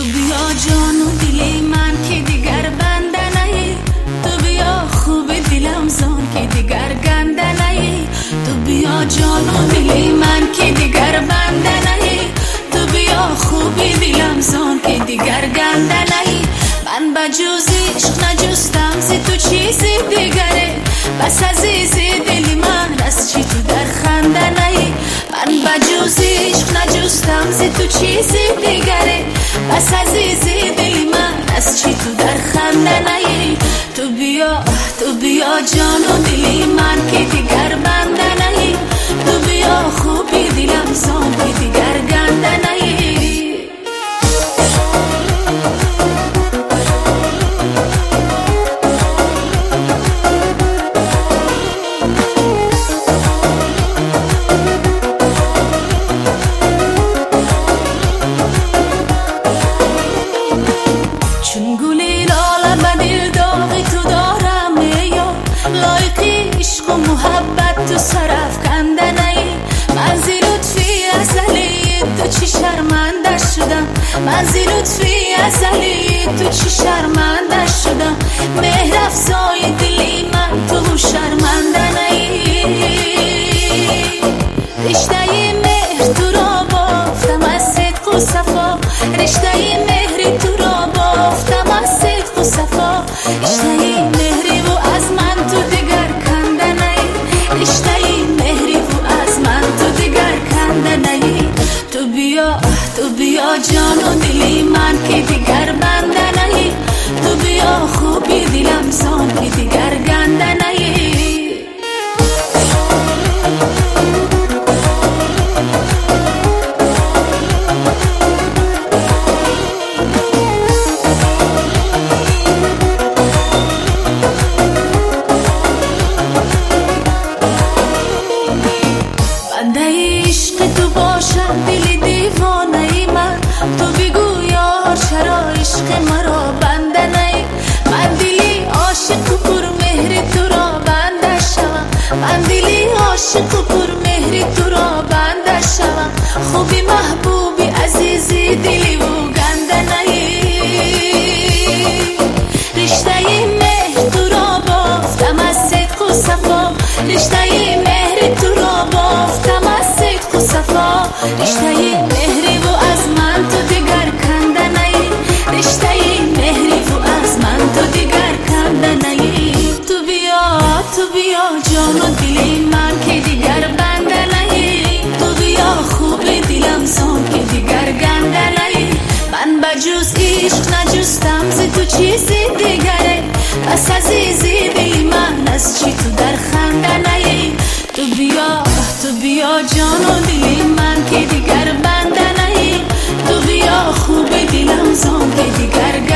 بیا جان و دلی من که دیگر بنده نهی، تو بیا خوب دلم زان که دیگر گنده نهی. تو بیا جان و دلی من که دیگر بنده نهی، تو بیا خوب دلم زان که دیگر گنده نهی. من بجز عشق نجستم ز تو چیزی دیگره، بس عزیز دلی من از چی تو در خنده نهی. من بجز عشق نجستم ز تو چیزی دیگره، بس عزیز دلی من از چی تو در خنده نهی. تو بیا جان و دلی من که دیگر بنده نهی، تو بیا خوبی دلم زان که دیگر گنده نهی. چون گلی لاله به دل داغی تو دارم یا لایقی عشق و محبت تو سرافکنده نهی. من ز لطفی ازلی تو چی شرمنده شدم، من ز لطفی ازلی تو چی شرمنده شدم. مهر افزای دلی من تو شرمنده نهی. رشته مهر تو را بافتم از صدق و صفا، رشته مهر تو را بافتم از صدق و صفا. رشته مهری و از من تو دیگر کنده نهی، رشته مهری و از من تو دیگر کنده نهی. تو بیا جان و دلی من که دیگر بنده نهی، تو بیا خوبی دلم زان که دیگر گنده نهی. بنده عشق تو باشم دل دیوانه ای من، تو بگو یار چرا عشق مرا بنده نهی. من دلی عاشق و پر مهر تو را بنده شوم، من دلی عاشق و پر مهر تو را بنده شوم. خوبی محبوبی عزیزی دلی و گنده نهی. رشته مهر تو را بافتم از صدق و صفا، رشته مهر تو را بافتم از صدق و صفا. رشته مهری و از من تو دیگر کنده نهی، رشته مهری و از من تو دیگر کنده نهی. تو بیا جان و دلی من که دیگر بنده نهی، تو بیا خوب دلم زان که دیگر گنده نهی. من بجز عشق نجستم ز تو چیزی دیگره، بس عزیزی دلی من از چی تو در خنده نهی. تو بیا جان و دلی من که دیگر بنده نهی، تو بیا خوب دلم زان که دیگر